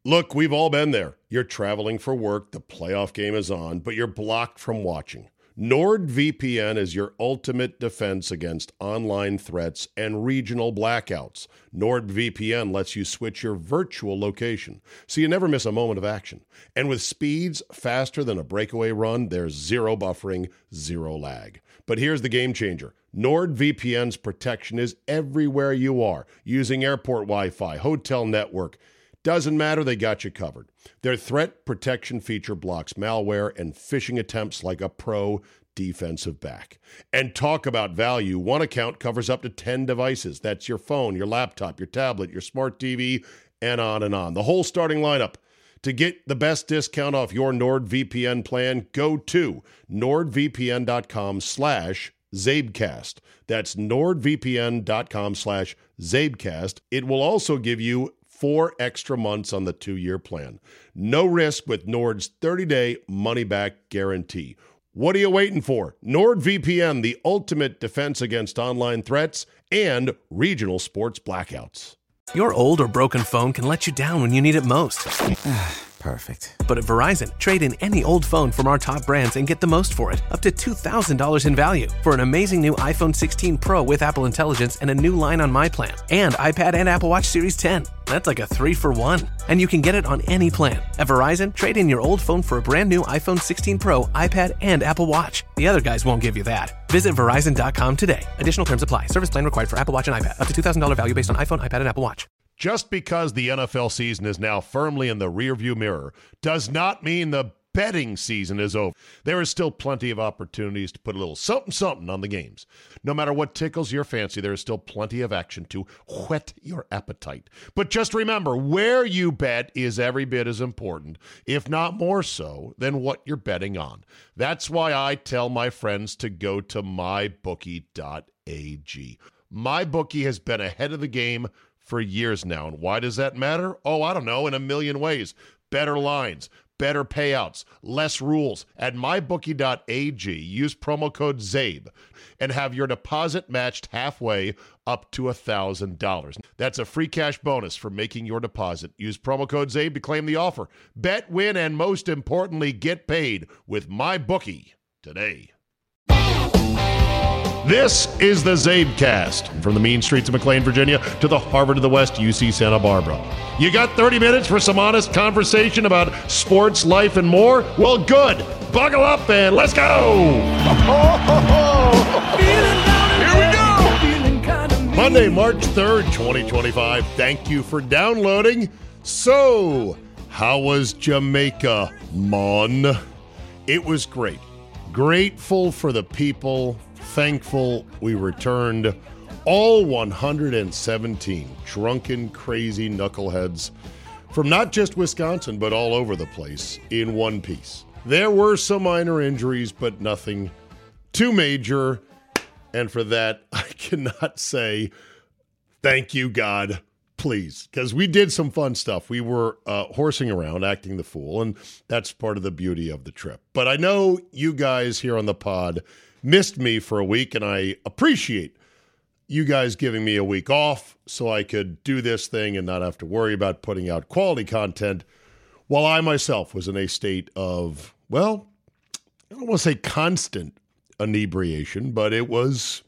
Look, we've all been there. You're traveling for work, the playoff game is on, but you're blocked from watching. NordVPN is your ultimate defense against online threats and regional blackouts. NordVPN lets you switch your virtual location, so you never miss a moment of action. And with speeds faster than a breakaway run, there's zero buffering, zero lag. But here's the game changer. NordVPN's protection is everywhere you are, using airport Wi-Fi, hotel network. Doesn't matter, they got you covered. Their threat protection feature blocks malware and phishing attempts like a pro defensive back. And talk about value. One account covers up to 10 devices. That's your phone, your laptop, your tablet, your smart TV, and on and on. The whole starting lineup. To get the best discount off your NordVPN plan, go to nordvpn.com/Zabecast. That's nordvpn.com/Zabecast. It will also give you 4 extra months on the 2-year plan. No risk with Nord's 30-day money-back guarantee. What are you waiting for? NordVPN, the ultimate defense against online threats and regional sports blackouts. Your old or broken phone can let you down when you need it most. Perfect. But at Verizon, trade in any old phone from our top brands and get the most for it, up to $2,000 in value. For an amazing new iPhone 16 Pro with Apple Intelligence and a new line on My Plan. And iPad and Apple Watch Series 10. That's like a 3-for-1. And you can get it on any plan. At Verizon, trade in your old phone for a brand new iPhone 16 Pro, iPad, and Apple Watch. The other guys won't give you that. Visit Verizon.com today. Additional terms apply. Service plan required for Apple Watch and iPad. Up to $2,000 value based on iPhone, iPad, and Apple Watch. Just because the NFL season is now firmly in the rearview mirror does not mean the betting season is over. There is still plenty of opportunities to put a little something on the games. No matter what tickles your fancy, there is still plenty of action to whet your appetite. But just remember, where you bet is every bit as important, if not more so, than what you're betting on. That's why I tell my friends to go to mybookie.ag. MyBookie has been ahead of the game for years now. And why does that matter? Oh, I don't know, in a million ways. Better lines, better payouts, less rules. At mybookie.ag, use promo code ZABE and have your deposit matched halfway up to $1,000. That's a free cash bonus for making your deposit. Use promo code ZABE to claim the offer. Bet, win, and most importantly, get paid with MyBookie today. This is the Zabecast, from the mean streets of McLean, Virginia, to the Harvard of the West, UC Santa Barbara. You got 30 minutes for some honest conversation about sports, life, and more? Well, good. Buckle up and let's go! Here we go! Monday, March 3rd, 2025. Thank you for downloading. So, how was Jamaica, Mon? It was great. Grateful for the people. Thankful we returned all 117 drunken, crazy knuckleheads from not just Wisconsin, but all over the place in one piece. There were some minor injuries, but nothing too major. And for that, I cannot say thank you, God, please, because we did some fun stuff. We were horsing around, acting the fool, and that's part of the beauty of the trip. But I know you guys here on the pod missed me for a week, and I appreciate you guys giving me a week off so I could do this thing and not have to worry about putting out quality content while I myself was in a state of, well, I don't want to say constant inebriation, but it was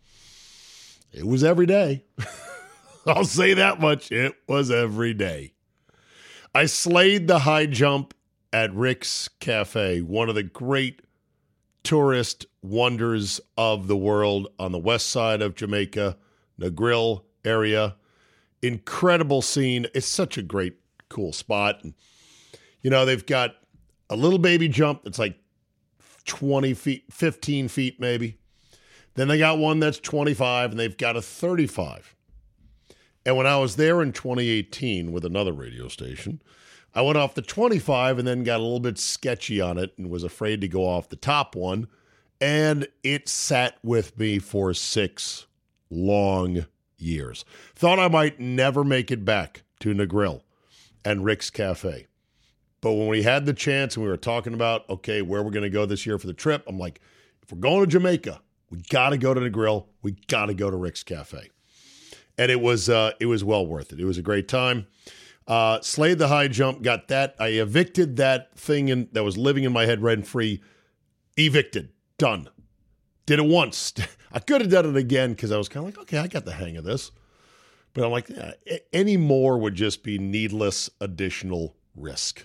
every day. I'll say that much. It was every day. I slayed the high jump at Rick's Cafe, one of the great tourist wonders of the world on the west side of Jamaica, Negril area. Incredible scene. It's such a great, cool spot. And, you know, they've got a little baby jump that's like 20 feet, 15 feet maybe. Then they got one that's 25, and they've got a 35. And when I was there in 2018 with another radio station, I went off the 25 and then got a little bit sketchy on it and was afraid to go off the top one. And it sat with me for 6 long years. Thought I might never make it back to Negril and Rick's Cafe. But when we had the chance and we were talking about, okay, where we're going to go this year for the trip, I'm like, if we're going to Jamaica, we got to go to Negril. We got to go to Rick's Cafe. And it was well worth it. It was a great time. Slayed the high jump, got that. I evicted that thing that was living in my head rent-free. Evicted. Done. Did it once. I could have done it again because I was kind of like, okay, I got the hang of this. But I'm like, any more would just be needless additional risk.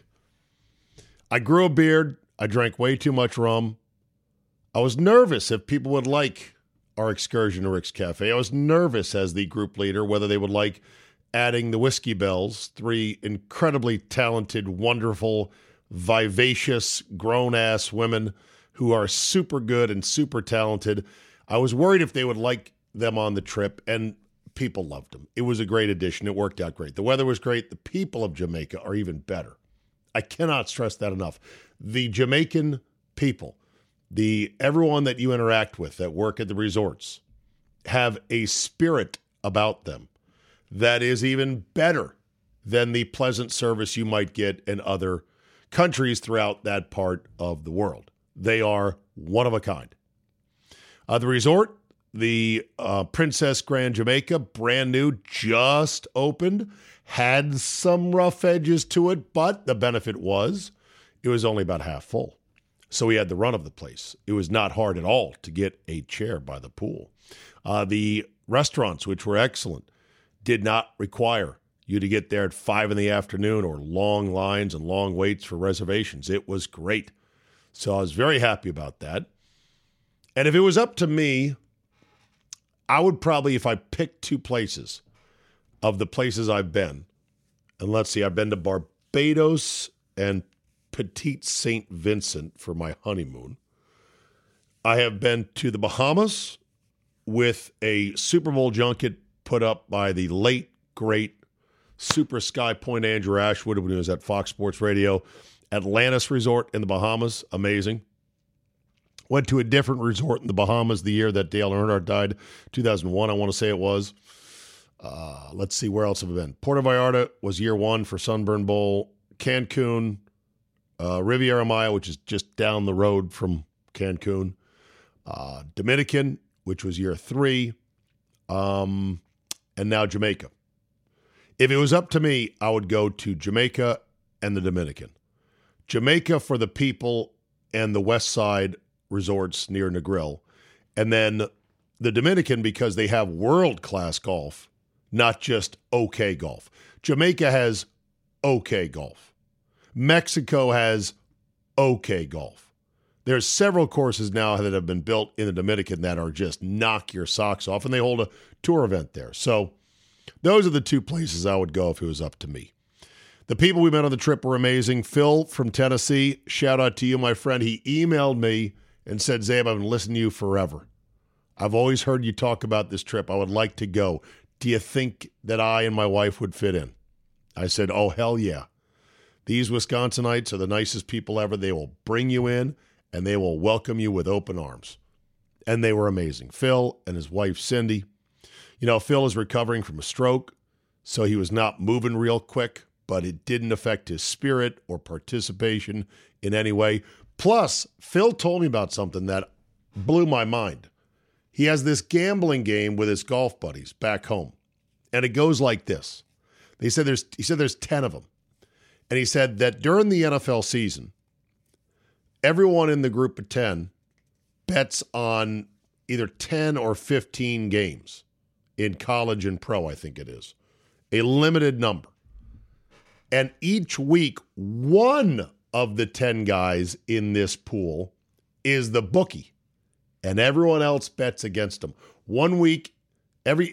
I grew a beard. I drank way too much rum. I was nervous if people would like our excursion to Rick's Cafe. I was nervous as the group leader whether they would like adding the Whiskey Bells, 3 incredibly talented, wonderful, vivacious, grown-ass women who are super good and super talented. I was worried if they would like them on the trip, and people loved them. It was a great addition. It worked out great. The weather was great. The people of Jamaica are even better. I cannot stress that enough. The Jamaican people, everyone that you interact with that work at the resorts, have a spirit about them that is even better than the pleasant service you might get in other countries throughout that part of the world. They are one of a kind. The resort, the Princess Grand Jamaica, brand new, just opened, had some rough edges to it, but the benefit was it was only about half full. So we had the run of the place. It was not hard at all to get a chair by the pool. The restaurants, which were excellent, did not require you to get there at 5 p.m. or long lines and long waits for reservations. It was great. So I was very happy about that. And if it was up to me, I would probably, if I picked 2 places of the places I've been, and let's see, I've been to Barbados and Petite St. Vincent for my honeymoon. I have been to the Bahamas with a Super Bowl junket put up by the late, great Super Sky Point Andrew Ashwood when he was at Fox Sports Radio. Atlantis Resort in the Bahamas, amazing. Went to a different resort in the Bahamas the year that Dale Earnhardt died, 2001, I want to say it was. Let's see, where else have I been? Puerto Vallarta was year 1 for Sunburn Bowl. Cancun, Riviera Maya, which is just down the road from Cancun. Dominican, which was year 3. And now Jamaica. If it was up to me, I would go to Jamaica and the Dominican. Jamaica for the people and the West Side resorts near Negril. And then the Dominican because they have world-class golf, not just okay golf. Jamaica has okay golf. Mexico has okay golf. There's several courses now that have been built in the Dominican that are just knock your socks off, and they hold a tour event there. So those are the 2 places I would go if it was up to me. The people we met on the trip were amazing. Phil from Tennessee, shout out to you, my friend. He emailed me and said, Zabe, I've been listening to you forever. I've always heard you talk about this trip. I would like to go. Do you think that I and my wife would fit in? I said, oh, hell yeah. These Wisconsinites are the nicest people ever. They will bring you in, and they will welcome you with open arms. And they were amazing. Phil and his wife, Cindy. You know, Phil is recovering from a stroke, so he was not moving real quick, but it didn't affect his spirit or participation in any way. Plus, Phil told me about something that blew my mind. He has this gambling game with his golf buddies back home, and it goes like this. He said there's 10 of them. And he said that during the NFL season, everyone in the group of 10 bets on either 10 or 15 games in college and pro, I think it is. A limited number. And each week, one of the 10 guys in this pool is the bookie. And everyone else bets against them. 1 week, every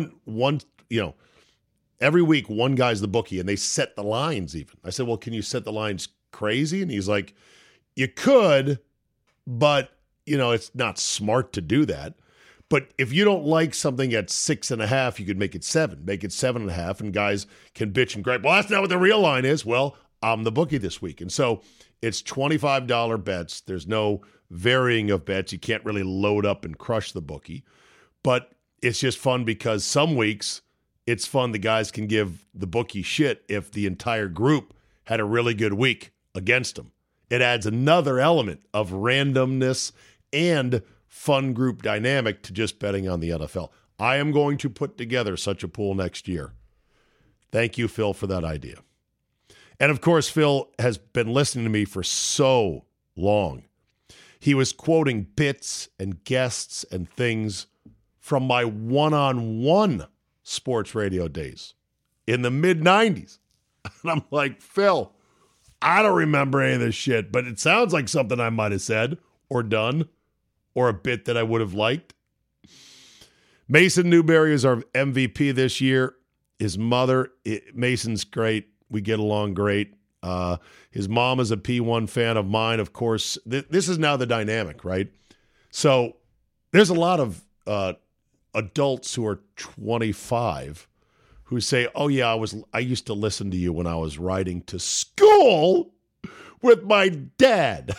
week, one guy's the bookie, and they set the lines even. I said, well, can you set the lines crazy? And he's like, you could, but, it's not smart to do that. But if you don't like something at 6.5, you could make it 7. Make it 7.5, and guys can bitch and gripe. Well, that's not what the real line is. Well, I'm the bookie this week. And so it's $25 bets. There's no varying of bets. You can't really load up and crush the bookie. But it's just fun because some weeks it's fun. The guys can give the bookie shit if the entire group had a really good week against them. It adds another element of randomness and fun group dynamic to just betting on the NFL. I am going to put together such a pool next year. Thank you, Phil, for that idea. And, of course, Phil has been listening to me for so long. He was quoting bits and guests and things from my one-on-one sports radio days in the mid-'90s. And I'm like, Phil, I don't remember any of this shit, but it sounds like something I might have said or done or a bit that I would have liked. Mason Newberry is our MVP this year. His mother, Mason's great. We get along great. His mom is a P1 fan of mine, of course. This is now the dynamic, right? So there's a lot of adults who are 25 who say, oh, yeah, I used to listen to you when I was riding to school with my dad.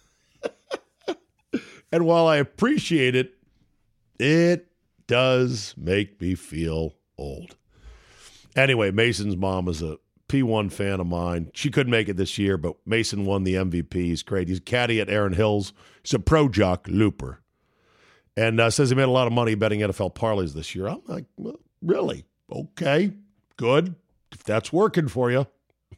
And while I appreciate it, it does make me feel old. Anyway, Mason's mom is a P1 fan of mine. She couldn't make it this year, but Mason won the MVP. He's great. He's a caddy at Aaron Hills. He's a pro jock looper. And says he made a lot of money betting NFL parlays this year. I'm like, well, really? Okay, good. If that's working for you.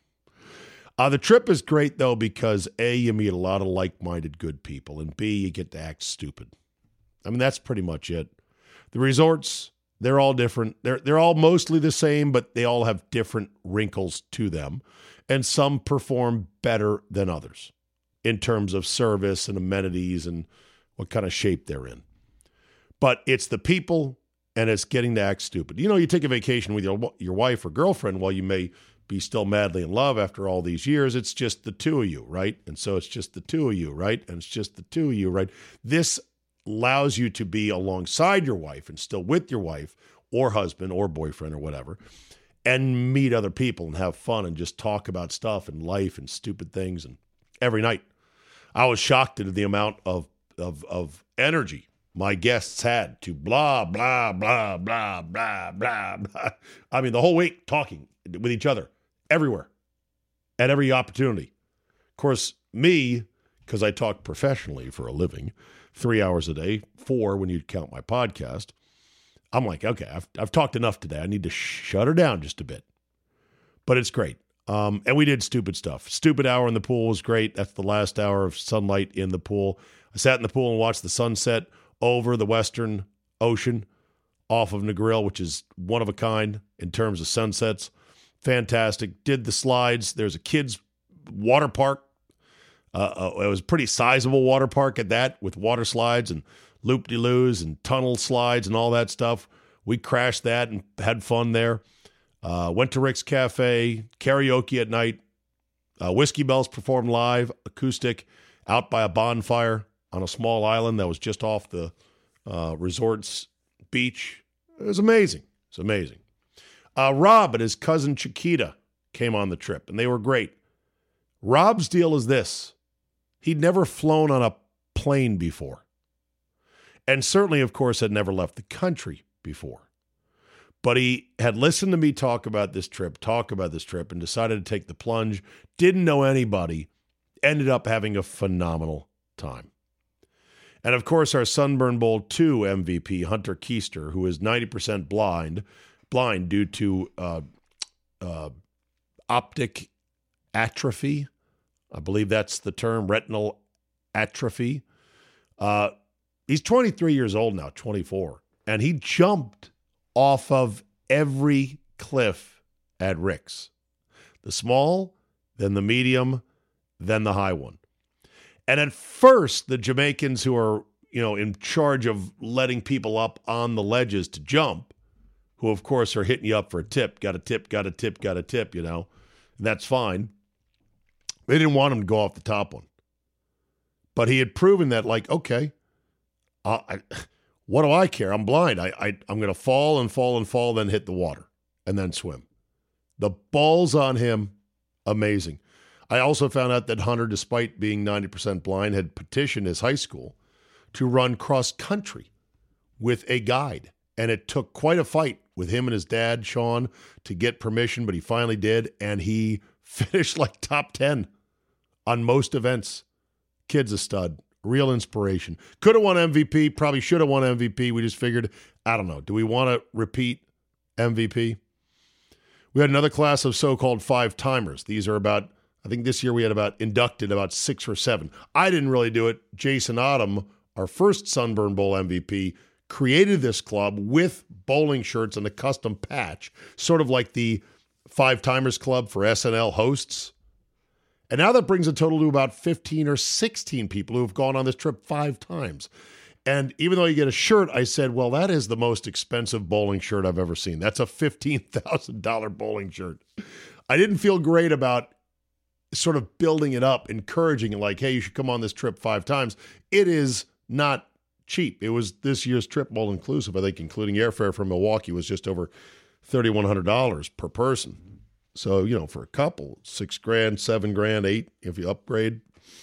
The trip is great, though, because A, you meet a lot of like-minded good people, and B, you get to act stupid. I mean, that's pretty much it. The resorts, they're all different. They're all mostly the same, but they all have different wrinkles to them, and some perform better than others in terms of service and amenities and what kind of shape they're in. But it's the people, and it's getting to act stupid. You know, you take a vacation with your wife or girlfriend while you may be still madly in love after all these years. It's just the two of you, right? And so it's just the two of you, right? And it's just the two of you, right? This allows you to be alongside your wife and still with your wife or husband or boyfriend or whatever and meet other people and have fun and just talk about stuff and life and stupid things and every night. I was shocked at the amount of energy my guests had to blah, blah, blah, blah, blah, blah, blah. I mean, the whole week talking with each other everywhere at every opportunity. Of course, me, because I talk professionally for a living, 3 hours a day, 4 when you count my podcast, I'm like, okay, I've talked enough today. I need to shut her down just a bit. But it's great. And we did stupid stuff. Stupid hour in the pool was great. That's the last hour of sunlight in the pool. I sat in the pool and watched the sunset over the Western Ocean off of Negril, which is one of a kind in terms of sunsets. Fantastic. Did the slides. There's a kids' water park. It was a pretty sizable water park at that with water slides and loop-de-loos and tunnel slides and all that stuff. We crashed that and had fun there. Went to Rick's Cafe, karaoke at night. Whiskey Bells performed live, acoustic, out by a bonfire on a small island that was just off the resort's beach. It was amazing. It's amazing. Rob and his cousin Chiquita came on the trip, and they were great. Rob's deal is this. He'd never flown on a plane before. And certainly, of course, had never left the country before. But he had listened to me talk about this trip, and decided to take the plunge. Didn't know anybody. Ended up having a phenomenal time. And, of course, our Sunburn Bowl 2 MVP, Hunter Keister, who is 90% blind due to optic atrophy. I believe that's the term, retinal atrophy. He's 23 years old now, 24. And he jumped off of every cliff at Rick's. The small, then the medium, then the high one. And at first, the Jamaicans who are, in charge of letting people up on the ledges to jump, who, of course, are hitting you up for a tip, got a tip, and that's fine. They didn't want him to go off the top one. But he had proven that, okay, what do I care? I'm blind. I'm going to fall and fall and fall, then hit the water, and then swim. The balls on him, amazing. I also found out that Hunter, despite being 90% blind, had petitioned his high school to run cross-country with a guide. And it took quite a fight with him and his dad, Sean, to get permission, but he finally did, and he finished top 10 on most events. Kid's a stud. Real inspiration. Could have won MVP, probably should have won MVP. We just figured, I don't know, do we want to repeat MVP? We had another class of so-called five-timers. These are I think this year we had inducted about 6 or 7. I didn't really do it. Jason Autumn, our first Sunburn Bowl MVP, created this club with bowling shirts and a custom patch, sort of like the Five Timers Club for SNL hosts. And now that brings a total to about 15 or 16 people who have gone on this trip 5 times. And even though you get a shirt, I said, well, that is the most expensive bowling shirt I've ever seen. That's a $15,000 bowling shirt. I didn't feel great about sort of building it up, encouraging it like, hey, you should come on this trip 5 times. It is not cheap. It was this year's trip all inclusive. I think including airfare from Milwaukee was just over $3,100 per person. So, for a couple, $6,000, $7,000, $8,000 if you upgrade.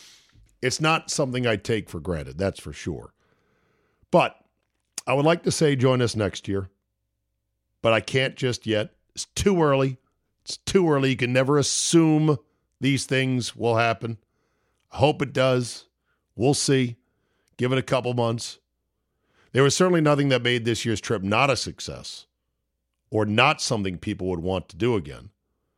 It's not something I take for granted, that's for sure. But I would like to say join us next year, but I can't just yet. It's too early. It's too early. You can never assume these things will happen. I hope it does. We'll see. Give it a couple months. There was certainly nothing that made this year's trip not a success or not something people would want to do again.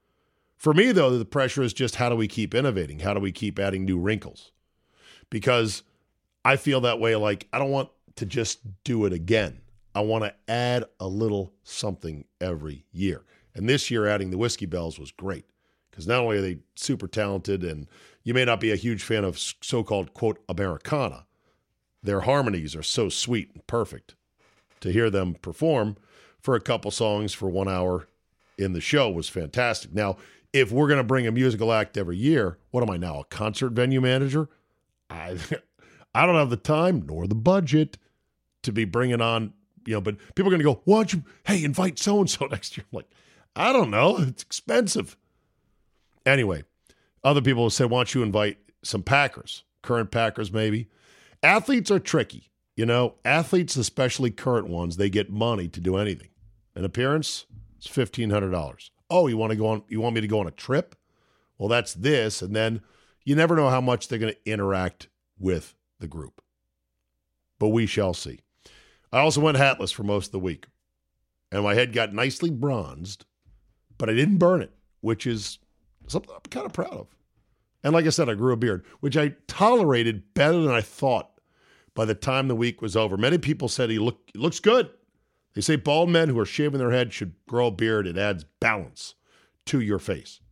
For me, though, the pressure is just how do we keep innovating? How do we keep adding new wrinkles? Because I feel that way, like I don't want to just do it again. I want to add a little something every year. And this year, adding the Whiskey Bells was great because not only are they super talented, and you may not be a huge fan of so-called, quote, Americana, their harmonies are so sweet and perfect. To hear them perform for a couple songs for 1 hour in the show was fantastic. Now, if we're going to bring a musical act every year, what am I now, a concert venue manager? I don't have the time nor the budget to be bringing on, but people are going to go, why don't you, invite so-and-so next year? I'm like, I don't know. It's expensive. Anyway, other people will say, why don't you invite some Packers, current Packers maybe? Athletes are tricky. Athletes, especially current ones, they get money to do anything. An appearance, it's $1,500. Oh, you want me to go on a trip? Well, that's this. And then you never know how much they're going to interact with the group. But we shall see. I also went hatless for most of the week. And my head got nicely bronzed, but I didn't burn it, which is something I'm kind of proud of. And like I said, I grew a beard, which I tolerated better than I thought by the time the week was over. Many people said he looks good. They say bald men who are shaving their head should grow a beard. It adds balance to your face.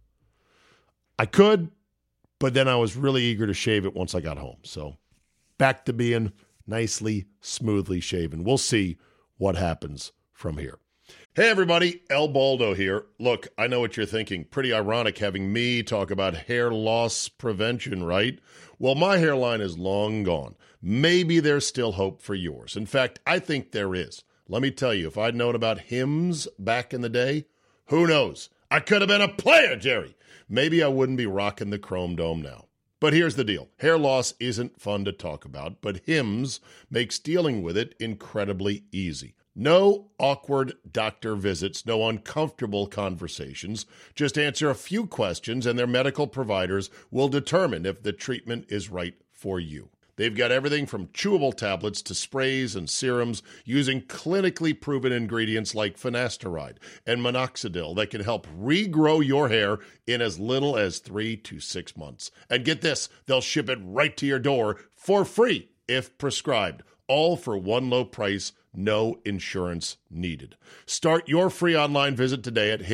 I could, but then I was really eager to shave it once I got home. So back to being nicely, smoothly shaven. We'll see what happens from here. Hey, everybody. El Baldo here. Look, I know what you're thinking. Pretty ironic having me talk about hair loss prevention, right? Well, my hairline is long gone. Maybe there's still hope for yours. In fact, I think there is. Let me tell you, if I'd known about Hims back in the day, who knows? I could have been a player, Jerry. Maybe I wouldn't be rocking the Chrome Dome now. But here's the deal. Hair loss isn't fun to talk about, but Hims makes dealing with it incredibly easy. No awkward doctor visits, no uncomfortable conversations. Just answer a few questions and their medical providers will determine if the treatment is right for you. They've got everything from chewable tablets to sprays and serums using clinically proven ingredients like finasteride and minoxidil that can help regrow your hair in as little as 3 to 6 months. And get this, they'll ship it right to your door for free if prescribed, all for one low price, no insurance needed. Start your free online visit today at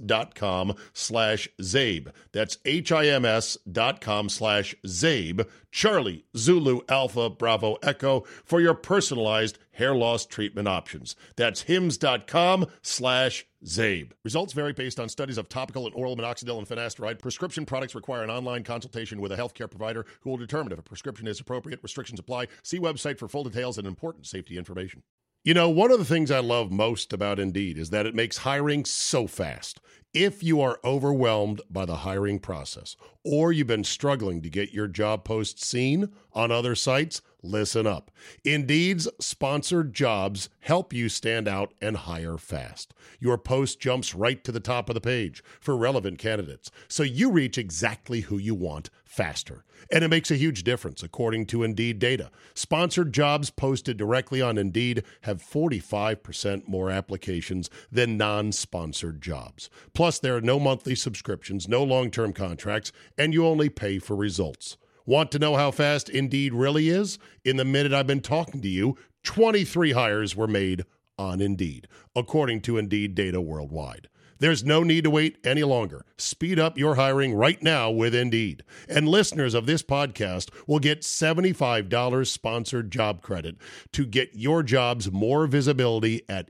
hims.com/Zabe. That's HIMS.com/Zabe. Charlie, Zulu, Alpha, Bravo, Echo for your personalized hair loss treatment options. That's hims.com/Zabe. Results vary based on studies of topical and oral minoxidil and finasteride. Prescription products require an online consultation with a healthcare provider who will determine if a prescription is appropriate. Restrictions apply. See website for full details and important safety information. One of the things I love most about Indeed is that it makes hiring so fast. If you are overwhelmed by the hiring process or you've been struggling to get your job post seen on other sites, listen up. Indeed's sponsored jobs help you stand out and hire fast. Your post jumps right to the top of the page for relevant candidates, so you reach exactly who you want faster. And it makes a huge difference, according to Indeed data. Sponsored jobs posted directly on Indeed have 45% more applications than non-sponsored jobs. Plus, Plus, there are no monthly subscriptions, no long-term contracts, and you only pay for results. Want to know how fast Indeed really is? In the minute I've been talking to you, 23 hires were made on Indeed, according to Indeed data worldwide. There's no need to wait any longer. Speed up your hiring right now with Indeed. And listeners of this podcast will get $75 sponsored job credit to get your jobs more visibility at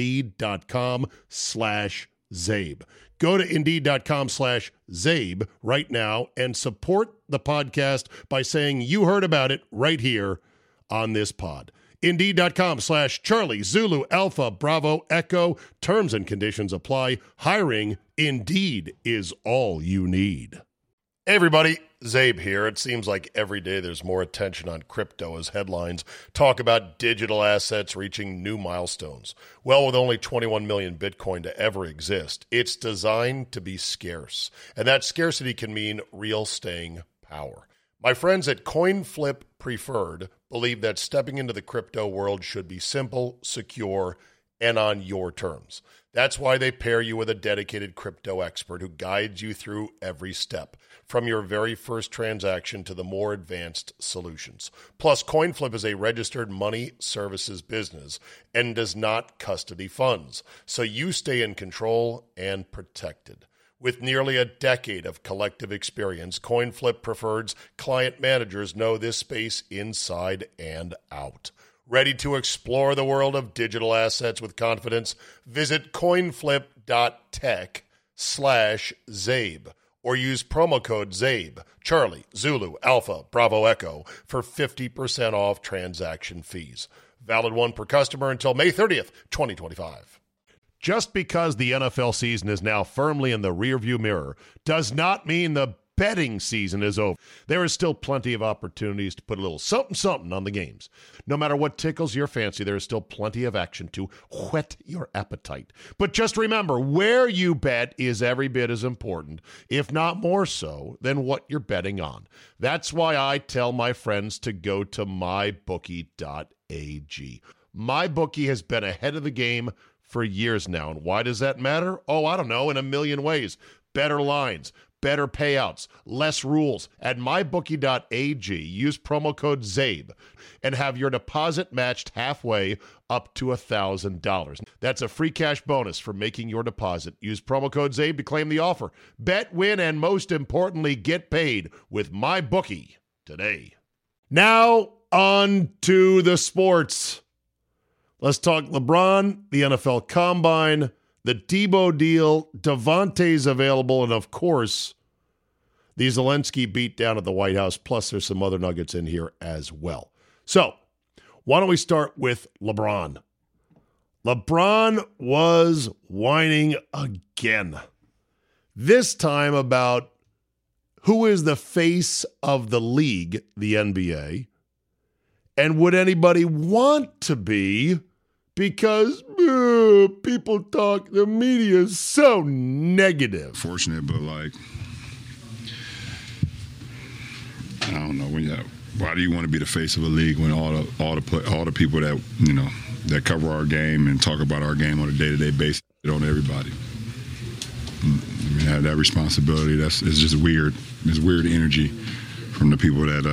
Indeed.com/Zabe. Go to Indeed.com/Zabe right now and support the podcast by saying you heard about it right here on this pod. Indeed.com/Charlie Zulu Alpha Bravo Echo. Terms and conditions apply. Hiring Indeed is all you need. Hey everybody, Zabe here. It seems like every day there's more attention on crypto as headlines talk about digital assets reaching new milestones. Well, with only 21 million Bitcoin to ever exist, it's designed to be scarce. And that scarcity can mean real staying power. My friends at CoinFlip Preferred believe that stepping into the crypto world should be simple, secure, and on your terms. That's why they pair you with a dedicated crypto expert who guides you through every step, from your very first transaction to the more advanced solutions. Plus, CoinFlip is a registered money services business and does not custody funds, so you stay in control and protected. With nearly a decade of collective experience, CoinFlip Preferred's client managers know this space inside and out. Ready to explore the world of digital assets with confidence? Visit coinflip.tech/Zabe or use promo code Zabe, Charlie, Zulu, Alpha, Bravo, Echo for 50% off transaction fees. Valid one per customer until May 30th, 2025. Just because the NFL season is now firmly in the rearview mirror does not mean the betting season is over. There is still plenty of opportunities to put a little something on the games. No matter what tickles your fancy, there is still plenty of action to whet your appetite. But just remember, where you bet is every bit as important, if not more so, than what you're betting on. That's why I tell my friends to go to mybookie.ag. MyBookie has been ahead of the game for years now. And why does that matter? Oh, I don't know, in a million ways. Better lines, better payouts, less rules. At mybookie.ag, use promo code ZABE and have your deposit matched halfway up to $1,000. That's a free cash bonus for making your deposit. Use promo code ZABE to claim the offer. Bet, win, and most importantly, get paid with MyBookie today. Now on to the sports. Let's talk LeBron, the NFL Combine, the Debo deal, Devontae's available, and of course, the Zelensky beatdown at the White House, plus there's some other nuggets in here as well. So, why don't we start with LeBron? LeBron was whining again. This time about who is the face of the league, the NBA, and would anybody want to be, because people talk, the media is so negative. Fortunate, but I don't know, why do you want to be the face of a league when all the people that that cover our game and talk about our game on a day-to-day basis on everybody? I mean, that responsibility, it's just weird. It's weird energy from the people that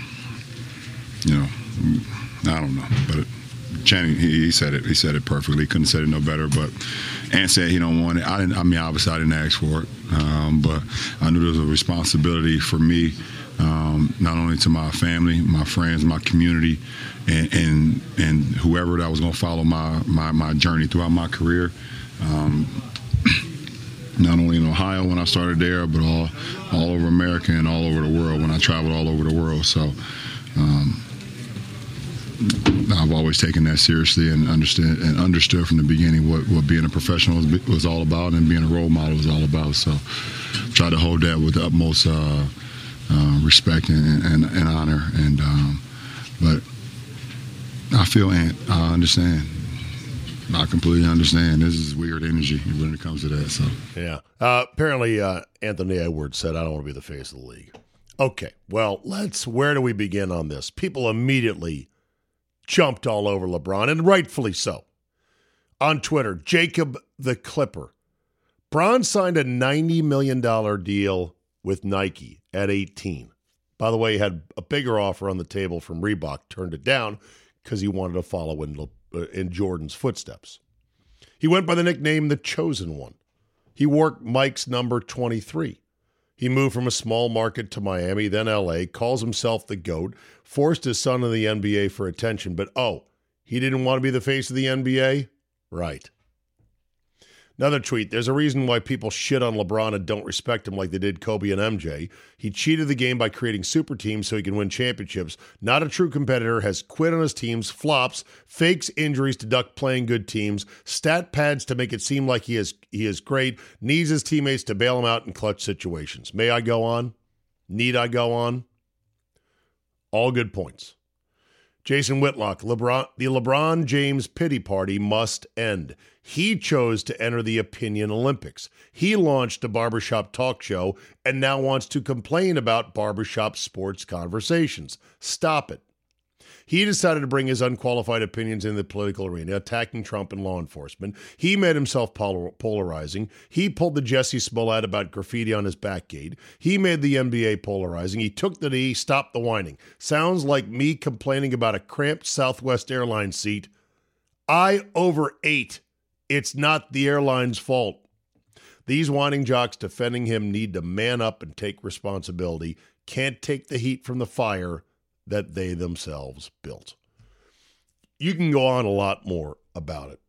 I don't know, but Channing, he said it. He said it perfectly. Couldn't have said it no better. But Ant said he don't want it. Obviously I didn't ask for it, but I knew there was a responsibility for me, not only to my family, my friends, my community, and whoever that was going to follow my journey throughout my career. Not only in Ohio when I started there, but all over America and all over the world when I traveled all over the world. So. I've always taken that seriously and understood from the beginning what being a professional was all about and being a role model was all about. So try to hold that with the utmost respect and honor. But I feel I understand. I completely understand. This is weird energy when it comes to that. So yeah. Apparently, Anthony Edwards said, "I don't want to be the face of the league." Okay. Well, where do we begin on this? People immediately jumped all over LeBron, and rightfully so. On Twitter, Jacob the Clipper Bron signed a $90 million deal with Nike at 18. By the way, he had a bigger offer on the table from Reebok, turned it down because he wanted to follow in Jordan's footsteps. He went by the nickname The Chosen One. He wore Mike's number 23. He moved from a small market to Miami, then LA, calls himself the GOAT, forced his son in the NBA for attention, but he didn't want to be the face of the NBA? Right. Another tweet, there's a reason why people shit on LeBron and don't respect him like they did Kobe and MJ. He cheated the game by creating super teams so he can win championships. Not a true competitor, has quit on his teams, flops, fakes injuries to duck playing good teams, stat pads to make it seem like he is great, needs his teammates to bail him out in clutch situations. May I go on? Need I go on? All good points. Jason Whitlock, the LeBron James pity party must end. He chose to enter the Opinion Olympics. He launched a barbershop talk show and now wants to complain about barbershop sports conversations. Stop it. He decided to bring his unqualified opinions in the political arena, attacking Trump and law enforcement. He made himself polarizing. He pulled the Jussie Smollett about graffiti on his back gate. He made the NBA polarizing. He took the knee, stopped the whining. Sounds like me complaining about a cramped Southwest Airlines seat. I overate. It's not the airline's fault. These whining jocks defending him need to man up and take responsibility. Can't take the heat from the fire that they themselves built. You can go on a lot more about it.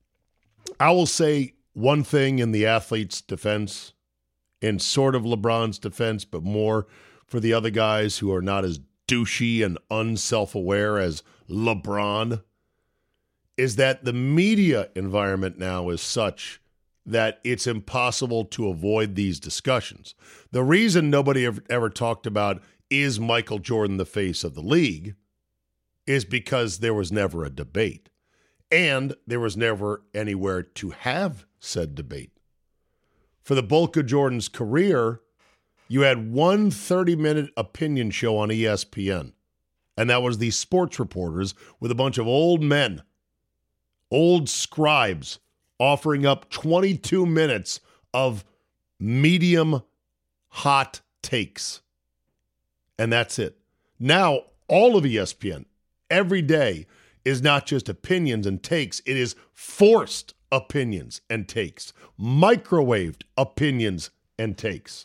I will say one thing in the athlete's defense, in sort of LeBron's defense, but more for the other guys who are not as douchey and unself-aware as LeBron, is that the media environment now is such that it's impossible to avoid these discussions. The reason nobody ever talked about is Michael Jordan the face of the league is because there was never a debate. And there was never anywhere to have said debate. For the bulk of Jordan's career, you had one 30-minute opinion show on ESPN. And that was the sports reporters with a bunch of old men, old scribes, offering up 22 minutes of medium hot takes. And that's it. Now, all of ESPN, every day, is not just opinions and takes. It is forced opinions and takes. Microwaved opinions and takes.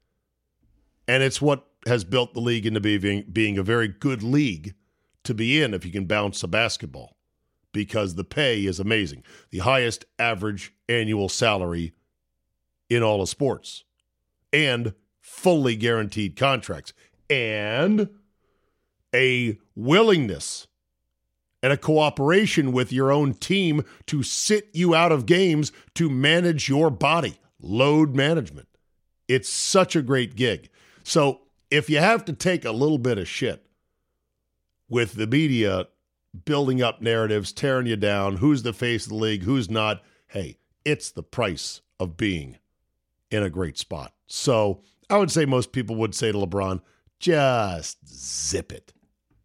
And it's what has built the league into being a very good league to be in if you can bounce a basketball. Because the pay is amazing. The highest average annual salary in all of sports. And fully guaranteed contracts. And a willingness and a cooperation with your own team to sit you out of games to manage your body. Load management. It's such a great gig. So if you have to take a little bit of shit with the media building up narratives, tearing you down, who's the face of the league, who's not, hey, it's the price of being in a great spot. So I would say most people would say to LeBron, just zip it.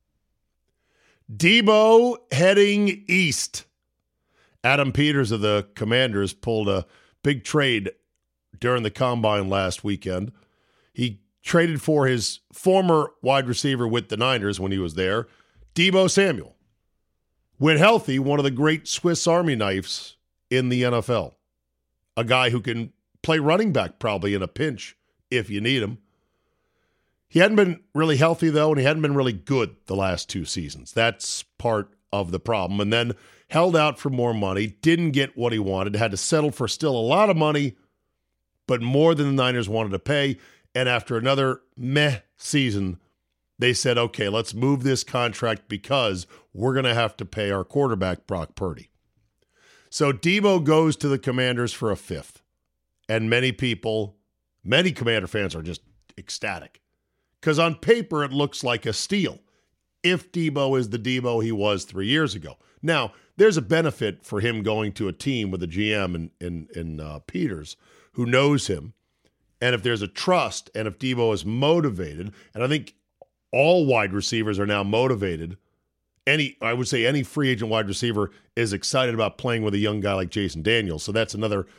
Debo heading east. Adam Peters of the Commanders pulled a big trade during the combine last weekend. He traded for his former wide receiver with the Niners when he was there, Debo Samuel. When healthy, one of the great Swiss Army knives in the NFL. A guy who can play running back probably in a pinch if you need him. He hadn't been really healthy, though, and he hadn't been really good the last two seasons. That's part of the problem. And then held out for more money, didn't get what he wanted, had to settle for still a lot of money, but more than the Niners wanted to pay. And after another meh season, they said, okay, let's move this contract because we're going to have to pay our quarterback, Brock Purdy. So Debo goes to the Commanders for a fifth. And many Commander fans are just ecstatic. Because on paper, it looks like a steal if Debo is the Debo he was 3 years ago. Now, there's a benefit for him going to a team with a GM in Peters who knows him. And if there's a trust and if Debo is motivated, and I think all wide receivers are now motivated, I would say any free agent wide receiver is excited about playing with a young guy like Jason Daniels. So that's another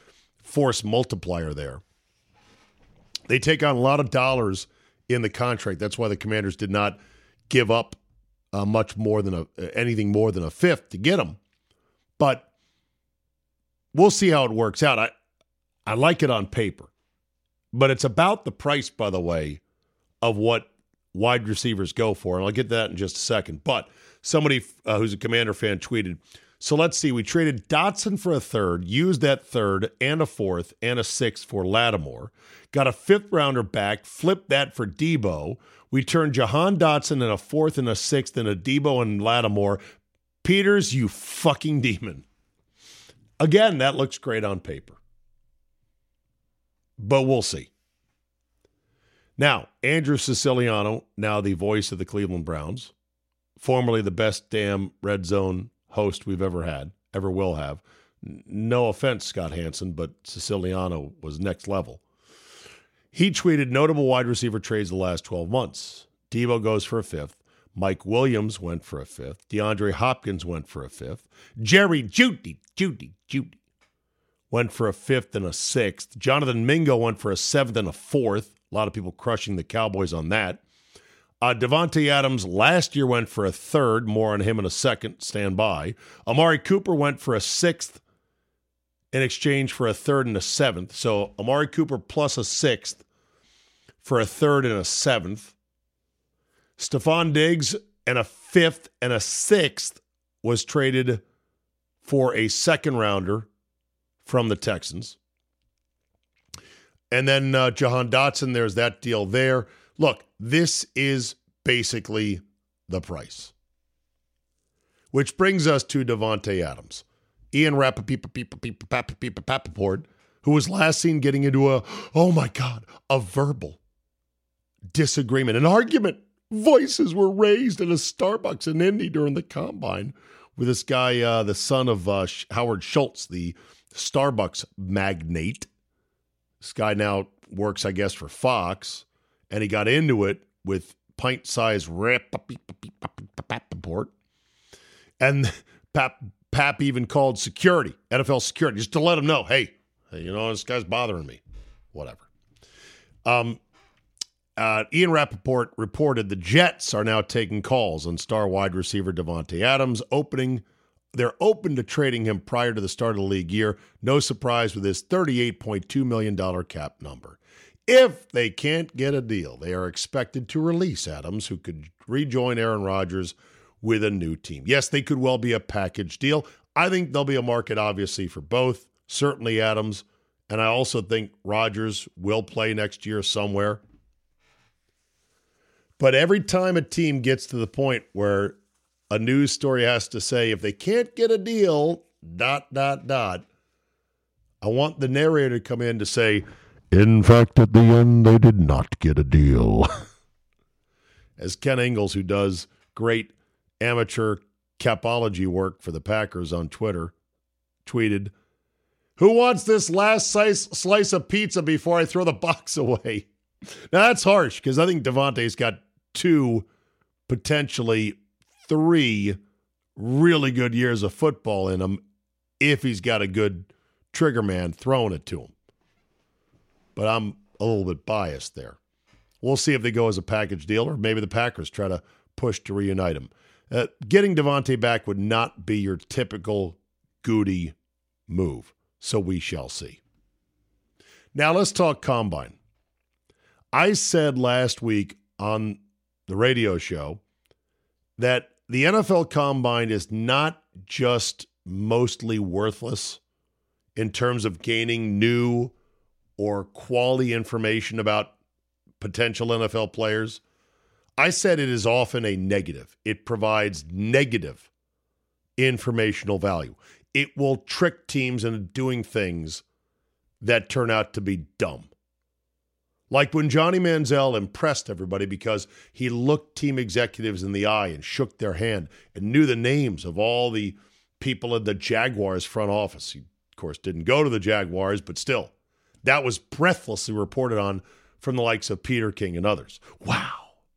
force multiplier there. They take on a lot of dollars in the contract. That's why the Commanders did not give up much more than anything more than a fifth to get him. But we'll see how it works out. I like it on paper, but it's about the price, by the way, of what wide receivers go for, and I'll get to that in just a second. But somebody who's a Commander fan tweeted, so let's see, we traded Dotson for a third, used that third and a fourth and a sixth for Lattimore, got a fifth-rounder back, flipped that for Debo. We turned Jahan Dotson in a fourth and a sixth and a Debo and Lattimore. Peters, you fucking demon. Again, that looks great on paper. But we'll see. Now, Andrew Siciliano, now the voice of the Cleveland Browns, formerly the best damn Red Zone host we've ever had, ever will have. No offense, Scott Hansen, but Siciliano was next level. He tweeted notable wide receiver trades the last 12 months. Debo goes for a fifth. Mike Williams went for a fifth. DeAndre Hopkins went for a fifth. Jerry Jeudy went for a fifth and a sixth. Jonathan Mingo went for a seventh and a fourth. A lot of people crushing the Cowboys on that. Devontae Adams last year went for a third. More on him in a second. Stand by. Amari Cooper went for a sixth in exchange for a third and a seventh. So Amari Cooper plus a sixth for a third and a seventh. Stephon Diggs and a fifth and a sixth was traded for a second rounder from the Texans. And then Jahan Dotson, there's that deal there. Look, this is basically the price. Which brings us to Davante Adams. Ian Rappaport, who was last seen getting into a verbal disagreement, an argument. Voices were raised at a Starbucks in Indy during the Combine with this guy, the son of Howard Schultz, the Starbucks magnate. This guy now works, I guess, for Fox, and he got into it with pint-sized Rappaport. And Pap even called security, NFL security, just to let him know, hey, this guy's bothering me. Whatever. Ian Rappaport reported the Jets are now taking calls on star wide receiver Davante Adams. They're open to trading him prior to the start of the league year. No surprise with his $38.2 million cap number. If they can't get a deal, they are expected to release Adams, who could rejoin Aaron Rodgers with a new team. Yes, they could well be a package deal. I think there'll be a market, obviously, for both. Certainly Adams. And I also think Rodgers will play next year somewhere. But every time a team gets to the point where a news story has to say, if they can't get a deal, ... I want the narrator to come in to say, in fact, at the end, they did not get a deal. As Ken Ingalls, who does great amateur capology work for the Packers on Twitter, tweeted, who wants this last slice of pizza before I throw the box away? Now, that's harsh, because I think Davante's got 2, potentially 3 really good years of football in him if he's got a good trigger man throwing it to him. But I'm a little bit biased there. We'll see if they go as a package deal, or maybe the Packers try to push to reunite him. Getting Davante back would not be your typical Goody move, so we shall see. Now let's talk Combine. I said last week on the radio show that the NFL Combine is not just mostly worthless in terms of gaining new or quality information about potential NFL players. I said it is often a negative. It provides negative informational value. It will trick teams into doing things that turn out to be dumb. Like when Johnny Manziel impressed everybody because he looked team executives in the eye and shook their hand and knew the names of all the people in the Jaguars front office. He, of course, didn't go to the Jaguars, but still, that was breathlessly reported on from the likes of Peter King and others. Wow.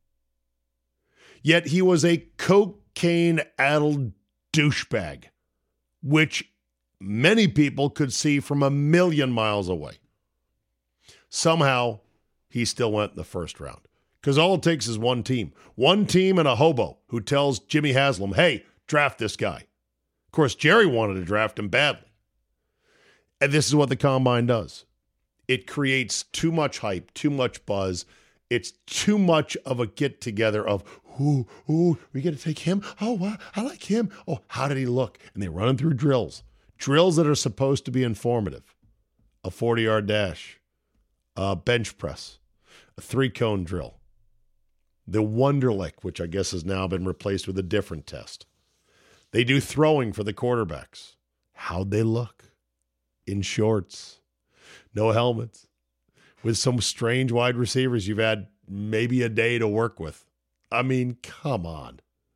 Yet he was a cocaine-addled douchebag, which many people could see from a million miles away. Somehow, he still went in the first round. Because all it takes is one team. One team and a hobo who tells Jimmy Haslam, hey, draft this guy. Of course, Jerry wanted to draft him badly. And this is what the Combine does. It creates too much hype, too much buzz. It's too much of a get-together of, ooh, we got to take him? Oh, wow, I like him. Oh, how did he look? And they run him through drills. Drills that are supposed to be informative. A 40-yard dash, a bench press, a 3-cone drill. The Wonderlic, which I guess has now been replaced with a different test. They do throwing for the quarterbacks. How'd they look? In shorts, no helmets, with some strange wide receivers you've had maybe a day to work with. I mean, come on.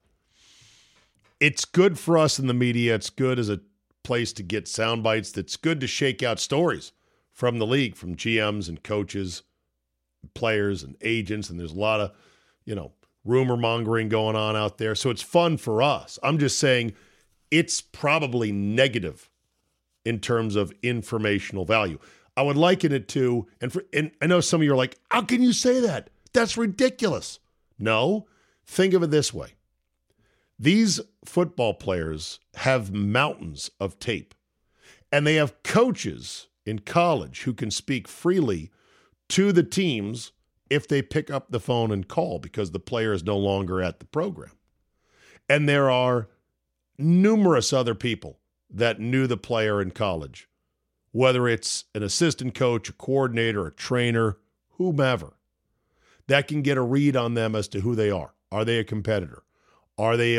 It's good for us in the media. It's good as a place to get sound bites. It's good to shake out stories from the league, from GMs and coaches, players and agents, and there's a lot of, rumor mongering going on out there. So it's fun for us. I'm just saying it's probably negative in terms of informational value. I would liken it to, and I know some of you are like, how can you say that? That's ridiculous. No, think of it this way. These football players have mountains of tape, and they have coaches in college who can speak freely to the teams if they pick up the phone and call because the player is no longer at the program. And there are numerous other people that knew the player in college, whether it's an assistant coach, a coordinator, a trainer, whomever, that can get a read on them as to who they are. Are they a competitor? Are they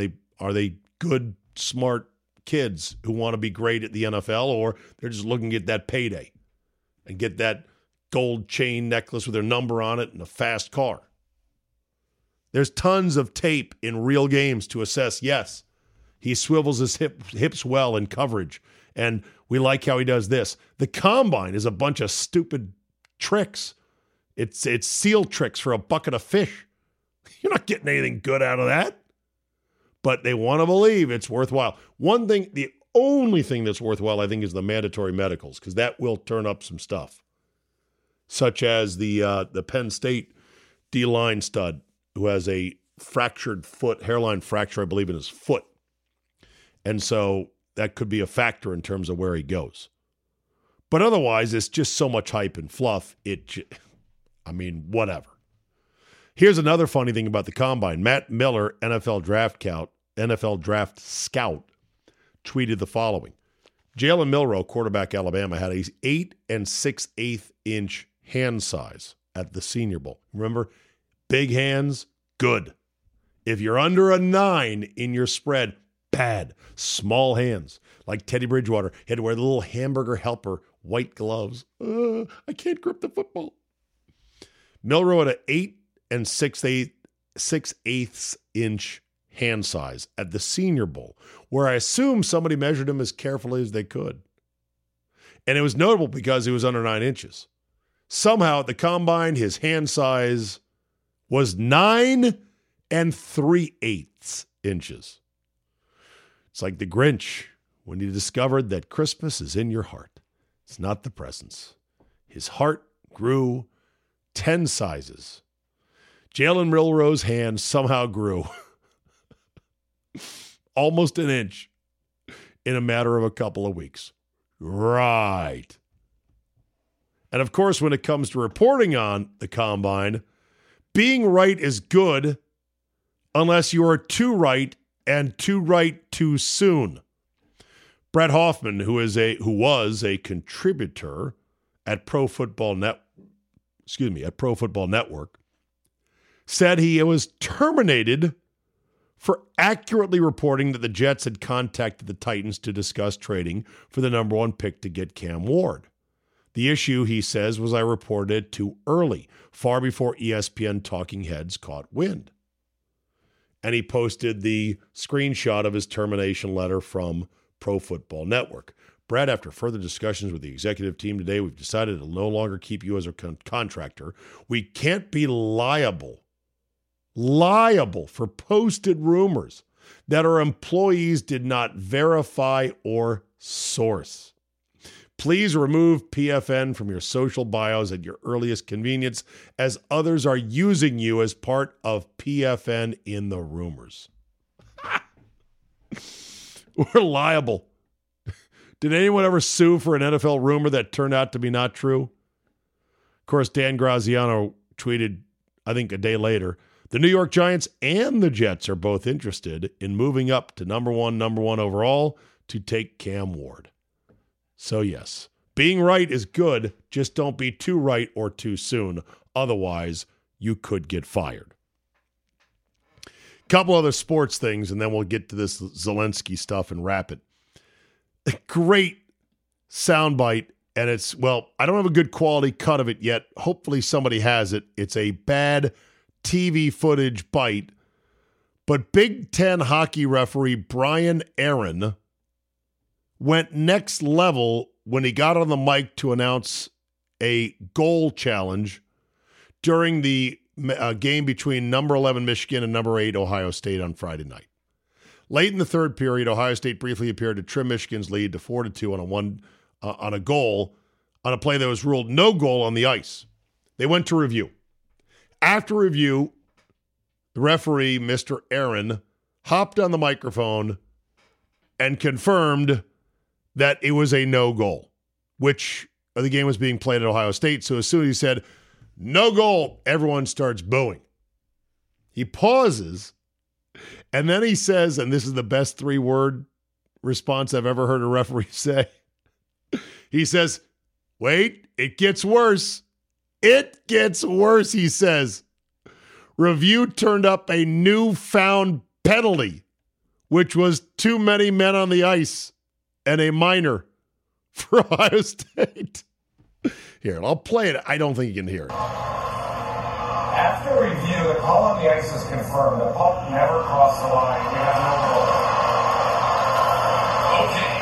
good, smart kids who want to be great at the NFL, or they're just looking to get that payday and get that gold chain necklace with their number on it and a fast car? There's tons of tape in real games to assess, yes, he swivels his hips well in coverage, and we like how he does this. The Combine is a bunch of stupid tricks. It's seal tricks for a bucket of fish. You're not getting anything good out of that. But they want to believe it's worthwhile. The only thing that's worthwhile, I think, is the mandatory medicals, because that will turn up some stuff, such as the Penn State D-line stud who has a fractured foot, hairline fracture, I believe, in his foot. And so that could be a factor in terms of where he goes. But otherwise, it's just so much hype and fluff. Whatever. Here's another funny thing about the Combine. Matt Miller, NFL Draft Scout, tweeted the following. Jalen Milroe, quarterback Alabama, had a 8 6/8 inch hand size at the Senior Bowl. Remember, big hands, good. If you're under a 9 in your spread, bad. Small hands, like Teddy Bridgewater. He had to wear the little hamburger helper white gloves. I can't grip the football. Milroe had an 8 6/8 inch hand size at the Senior Bowl, where I assume somebody measured him as carefully as they could. And it was notable because he was under 9 inches. Somehow at the Combine, his hand size was 9 3/8 inches. It's like the Grinch when he discovered that Christmas is in your heart. It's not the presents. His heart grew 10 sizes. Jalen Milroe's hand somehow grew almost an inch in a matter of a couple of weeks. Right. And of course, when it comes to reporting on the Combine, being right is good unless you are too right and too right too soon. Brett Hoffman, who was a contributor at Pro Football Network, said he was terminated for accurately reporting that the Jets had contacted the Titans to discuss trading for the number 1 pick to get Cam Ward. The issue, he says, was I reported it too early, far before ESPN talking heads caught wind. And he posted the screenshot of his termination letter from Pro Football Network. Brad, after further discussions with the executive team today, we've decided to no longer keep you as a contractor. We can't be liable for posted rumors that our employees did not verify or source. Please remove PFN from your social bios at your earliest convenience, as others are using you as part of PFN in the rumors. We're liable. Did anyone ever sue for an NFL rumor that turned out to be not true? Of course, Dan Graziano tweeted, I think a day later, the New York Giants and the Jets are both interested in moving up to number one overall to take Cam Ward. So yes, being right is good, just don't be too right or too soon. Otherwise, you could get fired. Couple other sports things, and then we'll get to this Zelensky stuff and wrap it. A great soundbite, and it's, well, I don't have a good quality cut of it yet. Hopefully somebody has it. It's a bad TV footage bite, but Big Ten hockey referee Brian Aaron went next level when he got on the mic to announce a goal challenge during the game between number 11 Michigan and number 8 Ohio State on Friday night. Late in the third period, Ohio State briefly appeared to trim Michigan's lead to 4-2 on a goal on a play that was ruled no goal on the ice. They went to review. After review, the referee, Mr. Aaron, hopped on the microphone and confirmed that it was a no goal, which the game was being played at Ohio State. So as soon as he said, no goal, everyone starts booing. He pauses, and then he says, and this is the best 3-word response I've ever heard a referee say. He says, wait, it gets worse. It gets worse, he says. Review turned up a newfound penalty, which was too many men on the ice and a minor for Ohio State. Here, I'll play it. I don't think you can hear it. After review, the call on the ice is confirmed. The puck never crossed the line. We have no goal. Okay.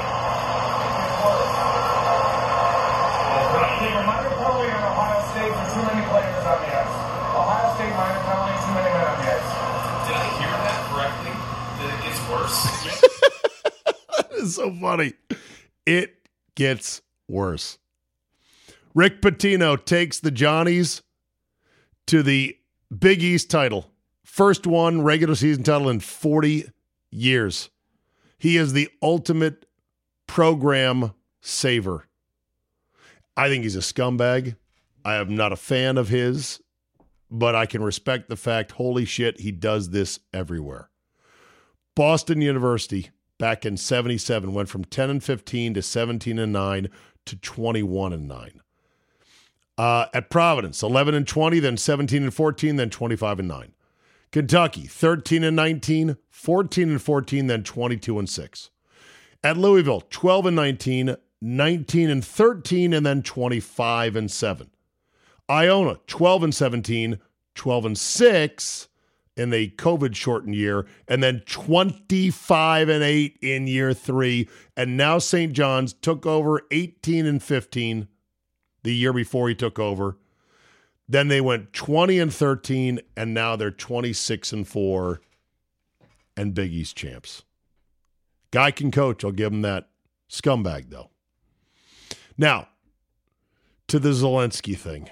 The minor penalty on Ohio State for too many players on the ice. Ohio State minor penalty, too many men on the ice. Did I hear that correctly? That it gets worse? That is so funny. It gets worse. Rick Pitino takes the Johnnies to the Big East title. First one regular season title in 40 years. He is the ultimate program saver. I think he's a scumbag. I am not a fan of his, but I can respect the fact, holy shit, he does this everywhere. Boston University, back in 77, went from 10-15 to 17-9 to 21-9. At Providence, 11-20, then 17-14, then 25-9. Kentucky, 13-19, 14-14, then 22-6. At Louisville, 12-19, 19-13, and then 25-7. Iona, 12-17, 12-6 in the COVID-shortened year, and then 25-8 in year 3. And now St. John's took over 18-15 the year before he took over. Then they went 20-13, and now they're 26-4 and Big East champs. Guy can coach, I'll give him that. Scumbag, though. Now, to the Zelensky thing.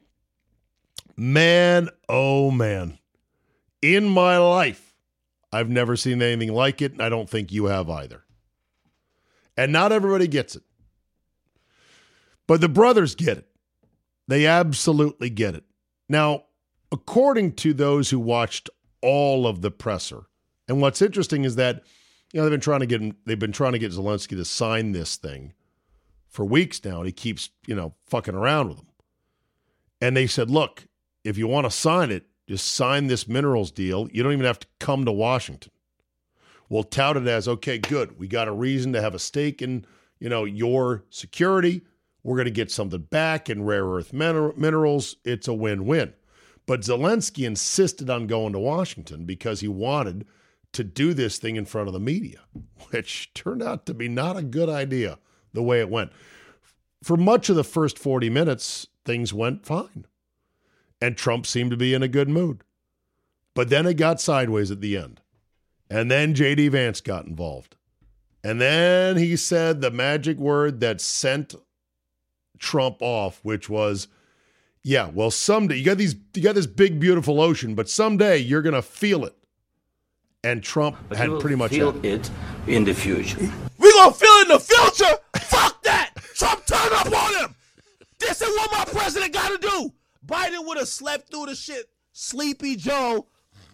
Man, oh man. In my life, I've never seen anything like it, and I don't think you have either. And not everybody gets it. But the brothers get it. They absolutely get it. Now, according to those who watched all of the presser, and what's interesting is that, you know, they've been trying to get Zelensky to sign this thing for weeks now, and he keeps, fucking around with them. And they said, look, if you want to sign it, just sign this minerals deal. You don't even have to come to Washington. We'll tout it as, okay, good. We got a reason to have a stake in, your security. We're going to get something back in rare earth minerals. It's a win-win. But Zelensky insisted on going to Washington because he wanted to do this thing in front of the media, which turned out to be not a good idea the way it went. For much of the first 40 minutes, things went fine. And Trump seemed to be in a good mood. But then it got sideways at the end. And then J.D. Vance got involved. And then he said the magic word that sent Trump off, which was, yeah, well, someday you got this big, beautiful ocean, but someday you're going to feel it. And Trump had pretty much feel it in the future. We're going to feel it in the future? Fuck that! Trump, turn up on him! This is what my president got to do. Biden would have slept through the shit. Sleepy Joe.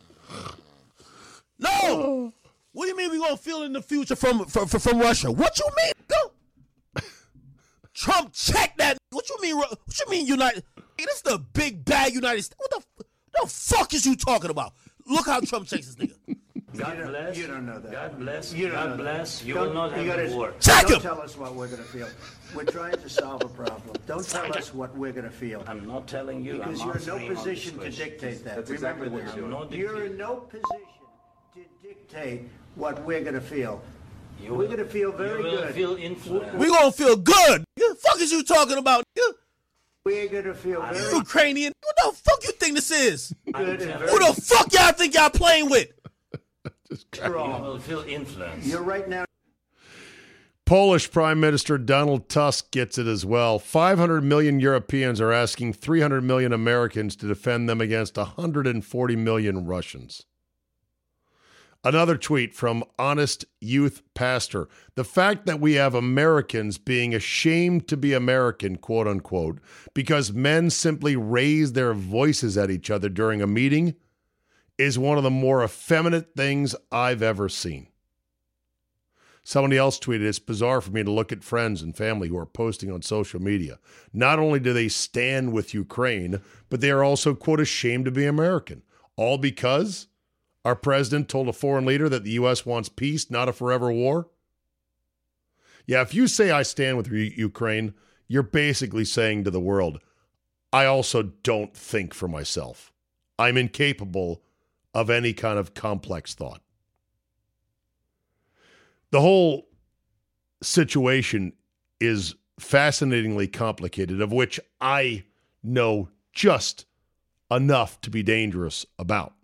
No! What do you mean we're going to feel it in the future from Russia? What you mean? Go. Trump, check that. What you mean United? Hey, this is the big bad United States. What the fuck is you talking about? Look how Trump checks this nigga. God bless. You don't know that. God bless. You God bless. You will not have a war. Check him. Don't tell us what we're going to feel. We're trying to solve a problem. Don't tell us what we're going to feel. I'm not telling you. Because you're in no position to dictate that. That's exactly what you're doing. You're in no position to dictate what we're going to feel. We're going to feel very good. You will feel influence. We're going to feel good. What the fuck is you talking about? We're going to feel very Ukrainian. What the fuck you think this is? good. Who the fuck y'all think y'all playing with? You will feel influence. You're right now. Polish Prime Minister Donald Tusk gets it as well. 500 million Europeans are asking 300 million Americans to defend them against 140 million Russians. Another tweet from Honest Youth Pastor. The fact that we have Americans being ashamed to be American, quote unquote, because men simply raise their voices at each other during a meeting is one of the more effeminate things I've ever seen. Somebody else tweeted, it's bizarre for me to look at friends and family who are posting on social media. Not only do they stand with Ukraine, but they are also, quote, ashamed to be American. All because our president told a foreign leader that the U.S. wants peace, not a forever war. Yeah, if you say I stand with Ukraine, you're basically saying to the world, I also don't think for myself. I'm incapable of any kind of complex thought. The whole situation is fascinatingly complicated, of which I know just enough to be dangerous about.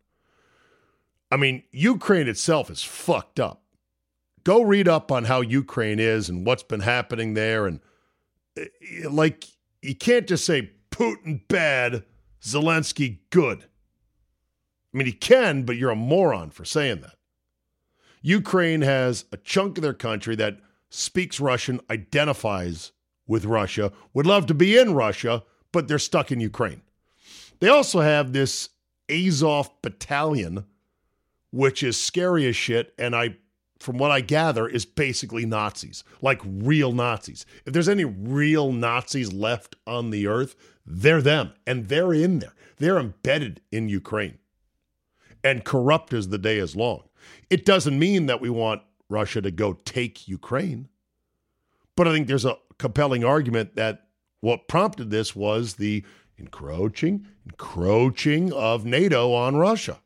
I mean, Ukraine itself is fucked up. Go read up on how Ukraine is and what's been happening there. And, like, you can't just say Putin bad, Zelensky good. I mean, he can, but you're a moron for saying that. Ukraine has a chunk of their country that speaks Russian, identifies with Russia, would love to be in Russia, but they're stuck in Ukraine. They also have this Azov battalion, which is scary as shit, and from what I gather, is basically Nazis, like real Nazis. If there's any real Nazis left on the earth, they're them, and they're in there. They're embedded in Ukraine. And corrupt as the day is long. It doesn't mean that we want Russia to go take Ukraine. But I think there's a compelling argument that what prompted this was the encroaching of NATO on Russia.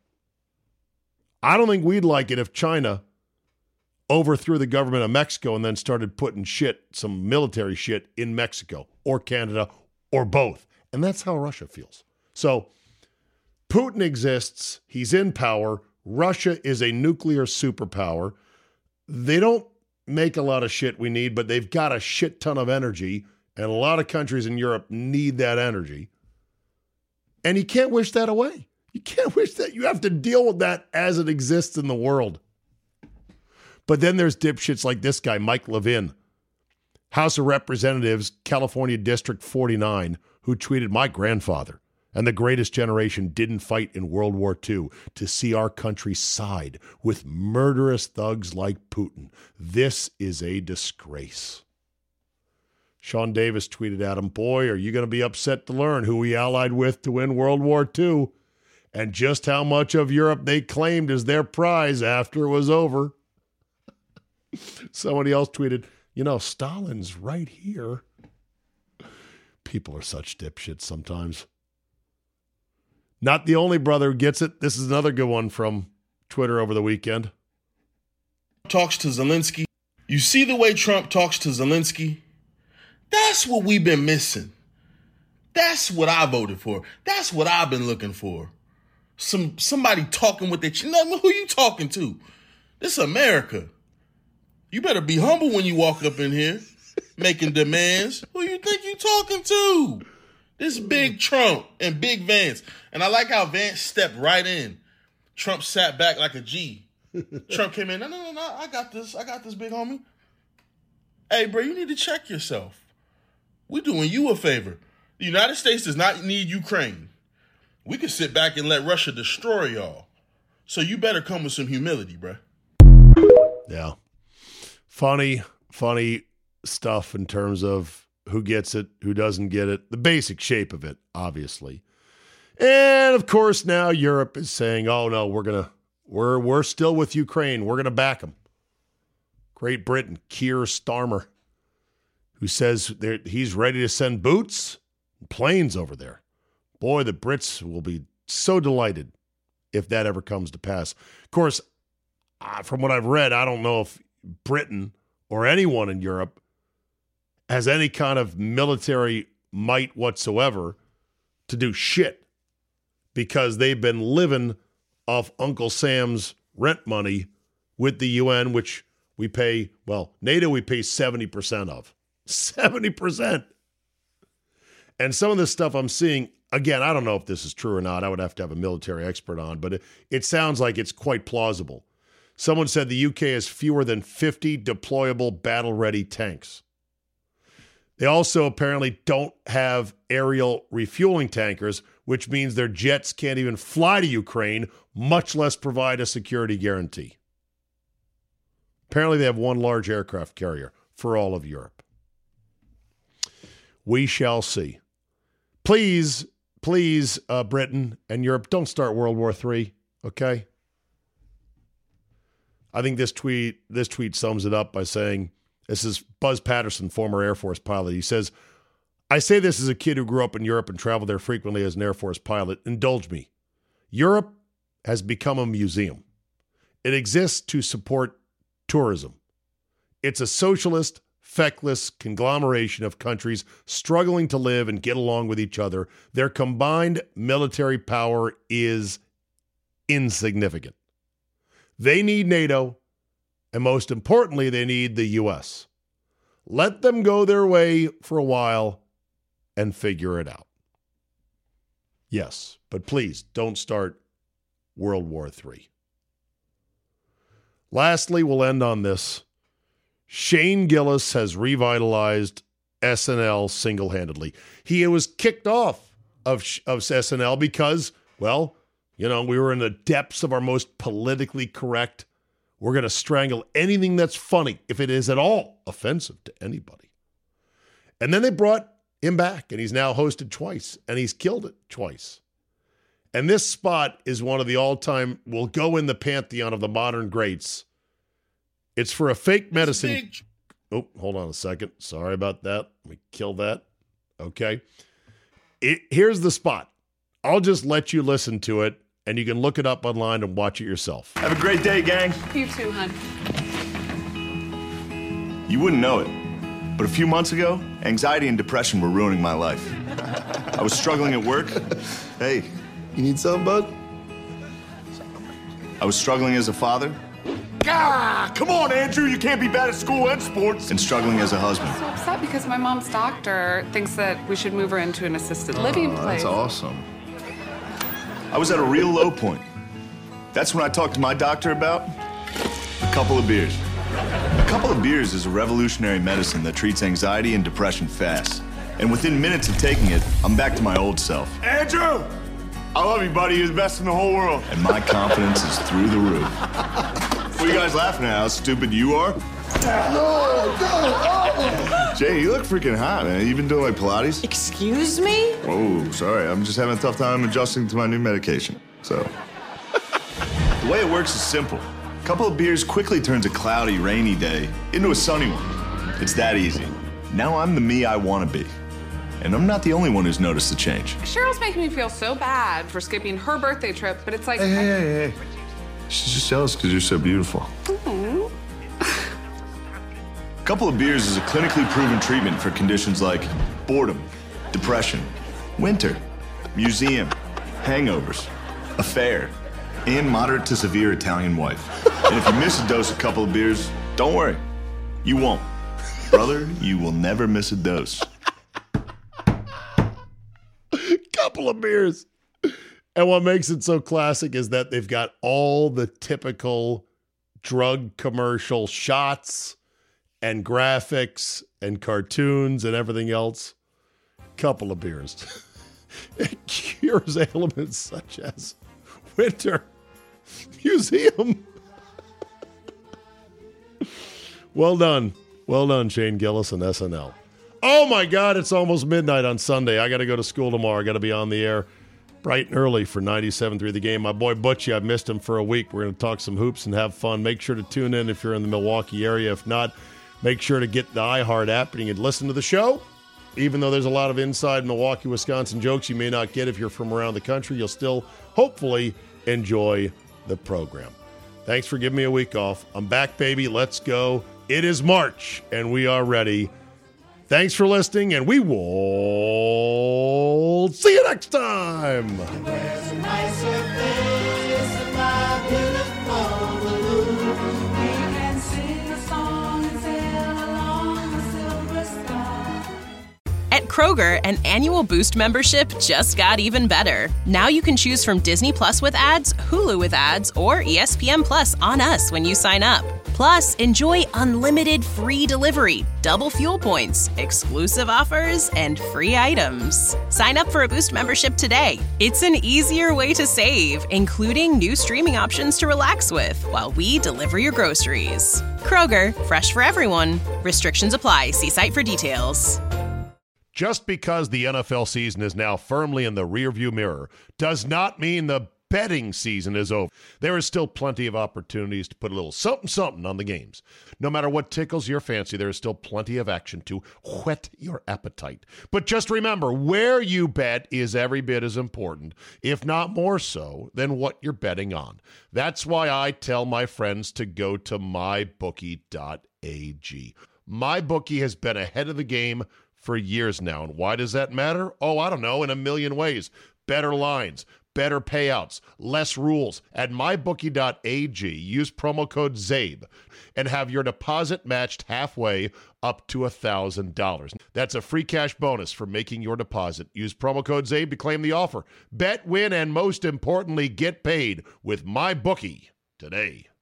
I don't think we'd like it if China overthrew the government of Mexico and then started putting some military shit in Mexico or Canada or both. And that's how Russia feels. So Putin exists. He's in power. Russia is a nuclear superpower. They don't make a lot of shit we need, but they've got a shit ton of energy, and a lot of countries in Europe need that energy. And you can't wish that away. You can't wish that. You have to deal with that as it exists in the world. But then there's dipshits like this guy, Mike Levin, House of Representatives, California District 49, who tweeted, my grandfather and the greatest generation didn't fight in World War II to see our country side with murderous thugs like Putin. This is a disgrace. Sean Davis tweeted at him, boy, are you going to be upset to learn who we allied with to win World War II and just how much of Europe they claimed as their prize after it was over. Somebody else tweeted, Stalin's right here. People are such dipshits sometimes. Not the only brother who gets it. This is another good one from Twitter over the weekend. Talks to Zelensky. You see the way Trump talks to Zelensky? That's what we've been missing. That's what I voted for. That's what I've been looking for. Somebody talking with their chin. Who you talking to? This is America. You better be humble when you walk up in here, making demands. Who you think you talking to? This Big Trump and Big Vance. And I like how Vance stepped right in. Trump sat back like a G. Trump came in, no, I got this, big homie. Hey, bro, you need to check yourself. We're doing you a favor. The United States does not need Ukraine. We can sit back and let Russia destroy y'all. So you better come with some humility, bro. Yeah. Funny stuff in terms of who gets it, who doesn't get it, the basic shape of it, obviously. And of course, now Europe is saying, "Oh no, we're still with Ukraine. We're gonna back them." Great Britain, Keir Starmer, who says he's ready to send boots and planes over there. Boy, the Brits will be so delighted if that ever comes to pass. Of course, from what I've read, I don't know if Britain or anyone in Europe has any kind of military might whatsoever to do shit, because they've been living off Uncle Sam's rent money with the UN, which we pay, NATO we pay 70% of. 70%. And some of this stuff I'm seeing, again, I don't know if this is true or not. I would have to have a military expert on, but it sounds like it's quite plausible. Someone said the UK has fewer than 50 deployable battle-ready tanks. They also apparently don't have aerial refueling tankers, which means their jets can't even fly to Ukraine, much less provide a security guarantee. Apparently they have one large aircraft carrier for all of Europe. We shall see. Please, Britain and Europe, don't start World War III, okay? I think this tweet sums it up by saying, this is Buzz Patterson, former Air Force pilot. He says, "I say this as a kid who grew up in Europe and traveled there frequently as an Air Force pilot. Indulge me. Europe has become a museum. It exists to support tourism. It's a socialist, feckless conglomeration of countries struggling to live and get along with each other. Their combined military power is insignificant. They need NATO, and most importantly, they need the U.S. Let them go their way for a while and figure it out." Yes, but please don't start World War III. Lastly, we'll end on this. Shane Gillis has revitalized SNL single-handedly. He was kicked off of SNL because, we were in the depths of our most politically correct. We're going to strangle anything that's funny if it is at all offensive to anybody. And then they brought him back, and he's now hosted twice, and he's killed it twice. And this spot is one of the all-time, will go in the pantheon of the modern greats. It's for a fake medicine. Oh, hold on a second. Sorry about that. Let me kill that. Okay. Here's the spot. I'll just let you listen to it, and you can look it up online and watch it yourself. Have a great day, gang. You too, hon. You wouldn't know it, but a few months ago, anxiety and depression were ruining my life. I was struggling at work. Hey, you need something, bud? I was struggling as a father. God, come on, Andrew. You can't be bad at school and sports. And struggling as a husband. I'm so upset because my mom's doctor thinks that we should move her into an assisted living place. That's awesome. I was at a real low point. That's when I talked to my doctor about a couple of beers. A couple of beers is a revolutionary medicine that treats anxiety and depression fast. And within minutes of taking it, I'm back to my old self. Andrew! I love you, buddy. You're the best in the whole world. And my confidence is through the roof. What are you guys laughing at? How stupid you are? No. Jay, you look freaking hot, man. You been doing like Pilates? Excuse me? Oh, sorry. I'm just having a tough time adjusting to my new medication. So, the way it works is simple. A couple of beers quickly turns a cloudy, rainy day into a sunny one. It's that easy. Now I'm the me I want to be. And I'm not the only one who's noticed the change. Cheryl's making me feel so bad for skipping her birthday trip, but it's like... Hey. She's just jealous because you're so beautiful. Mm-hmm. A couple of beers is a clinically proven treatment for conditions like boredom, depression, winter, museum, hangovers, affair, and moderate to severe Italian wife. And if you miss a dose of couple of beers, don't worry. You won't. Brother, you will never miss a dose. Couple of beers. And what makes it so classic is that they've got all the typical drug commercial shots and graphics and cartoons and everything else. Couple of beers. It cures ailments such as winter museum. Well done. Well done, Shane Gillis and SNL. Oh, my God, it's almost midnight on Sunday. I got to go to school tomorrow. I got to be on the air bright and early for 97.3 The Game. My boy Butchie, I've missed him for a week. We're going to talk some hoops and have fun. Make sure to tune in if you're in the Milwaukee area. If not, make sure to get the iHeart app and you can listen to the show. Even though there's a lot of inside Milwaukee, Wisconsin jokes you may not get if you're from around the country, you'll still hopefully enjoy the program. Thanks for giving me a week off. I'm back, baby. Let's go. It is March, and we are ready. Thanks for listening, and we will see you next time. At Kroger, an annual Boost membership just got even better. Now you can choose from Disney Plus with ads, Hulu with ads, or ESPN Plus on us when you sign up. Plus, enjoy unlimited free delivery, double fuel points, exclusive offers, and free items. Sign up for a Boost membership today. It's an easier way to save, including new streaming options to relax with while we deliver your groceries. Kroger, fresh for everyone. Restrictions apply. See site for details. Just because the NFL season is now firmly in the rearview mirror does not mean the betting season is over. There is still plenty of opportunities to put a little something on the games. No matter what tickles your fancy, there is still plenty of action to whet your appetite. But just remember, where you bet is every bit as important, if not more so, than what you're betting on. That's why I tell my friends to go to mybookie.ag. MyBookie has been ahead of the game for years now. And why does that matter? Oh, I don't know, in a million ways. Better lines, better payouts, less rules. At mybookie.ag, use promo code ZABE and have your deposit matched halfway up to $1,000. That's a free cash bonus for making your deposit. Use promo code ZABE to claim the offer. Bet, win, and most importantly, get paid with MyBookie today.